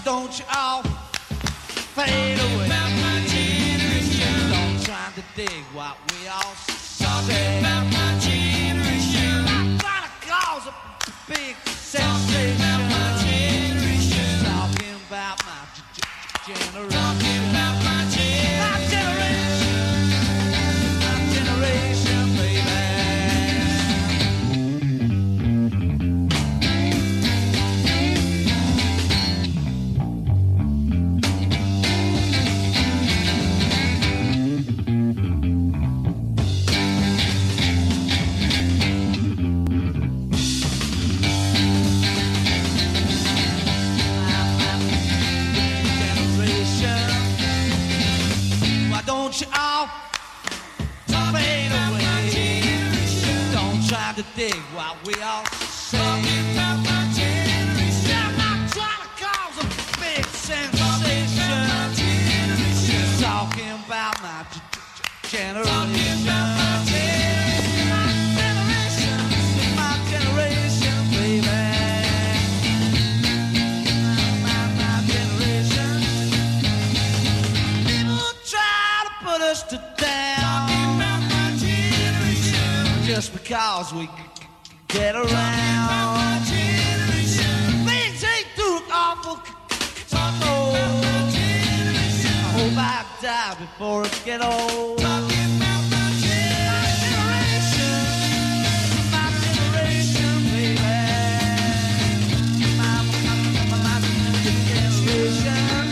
don't you all fade away. Don't try to dig what we all say. I'm trying to cause a big sensation. Talking about my generation. Don't you all fade away. Don't try to dig what we all say. I'm not trying to cause a big sensation. Just talking about my generation. My generation, baby. My generation. People try put us to down just because we get around. Things ain't too awful. Oh, I hope I die before it get old. My generation, baby. My generation.